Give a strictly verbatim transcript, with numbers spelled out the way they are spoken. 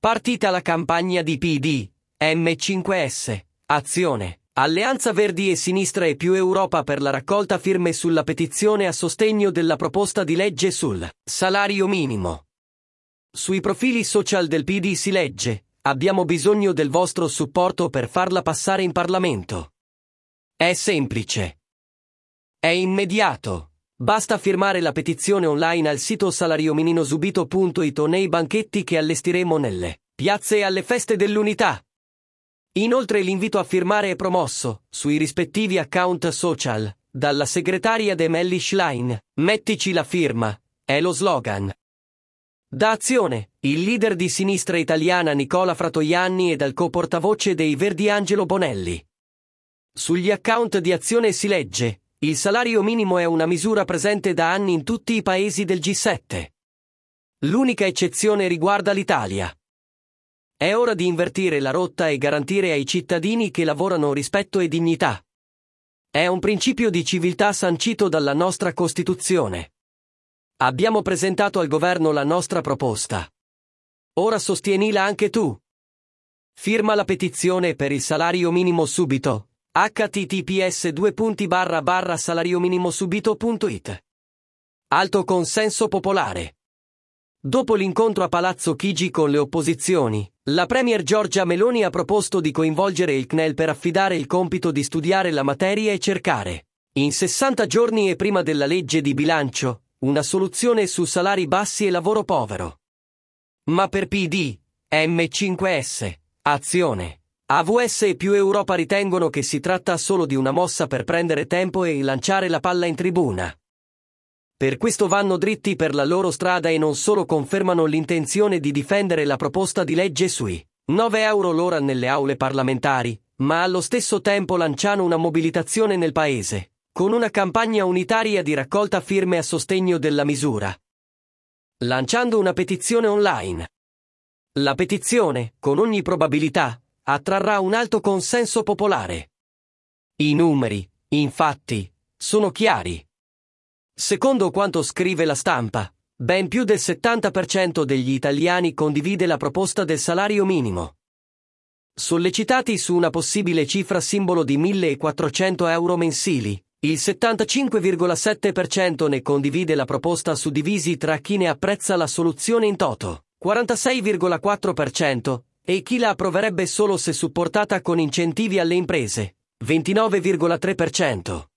Partita la campagna di P D, M cinque S, Azione, Alleanza Verdi e Sinistra e più Europa per la raccolta firme sulla petizione a sostegno della proposta di legge sul salario minimo. Sui profili social del P D si legge: abbiamo bisogno del vostro supporto per farla passare in Parlamento. È semplice. È immediato. Basta firmare la petizione online al sito salariominimosubito punto it o nei banchetti che allestiremo nelle piazze e alle feste dell'unità. Inoltre l'invito a firmare è promosso, sui rispettivi account social, dalla segretaria Demelli Schlein. Mettici la firma, è lo slogan. Da Azione, il leader di sinistra italiana Nicola Fratoianni e dal co-portavoce dei Verdi Angelo Bonelli. Sugli account di Azione si legge: il salario minimo è una misura presente da anni in tutti i paesi del G sette. L'unica eccezione riguarda l'Italia. È ora di invertire la rotta e garantire ai cittadini che lavorano rispetto e dignità. È un principio di civiltà sancito dalla nostra Costituzione. Abbiamo presentato al governo la nostra proposta. Ora sostienila anche tu. Firma la petizione per il salario minimo subito. H T T P S due punti barra barra salariominimosubito punto it. Alto consenso popolare. Dopo l'incontro a Palazzo Chigi con le opposizioni, la premier Giorgia Meloni ha proposto di coinvolgere il C N E L per affidare il compito di studiare la materia e cercare, in sessanta giorni e prima della legge di bilancio, una soluzione su salari bassi e lavoro povero. Ma per P D, M cinque S, Azione, A V S e più Europa ritengono che si tratta solo di una mossa per prendere tempo e lanciare la palla in tribuna. Per questo vanno dritti per la loro strada e non solo confermano l'intenzione di difendere la proposta di legge sui nove euro l'ora nelle aule parlamentari, ma allo stesso tempo lanciano una mobilitazione nel paese, con una campagna unitaria di raccolta firme a sostegno della misura. Lanciando una petizione online. La petizione, con ogni probabilità, attrarrà un alto consenso popolare. I numeri, infatti, sono chiari. Secondo quanto scrive la stampa, ben più del settanta per cento degli italiani condivide la proposta del salario minimo. Sollecitati su una possibile cifra simbolo di millequattrocento euro mensili, il settantacinque virgola sette per cento ne condivide la proposta suddivisi tra chi ne apprezza la soluzione in toto, quarantasei virgola quattro per cento, e chi la approverebbe solo se supportata con incentivi alle imprese, ventinove virgola tre per cento.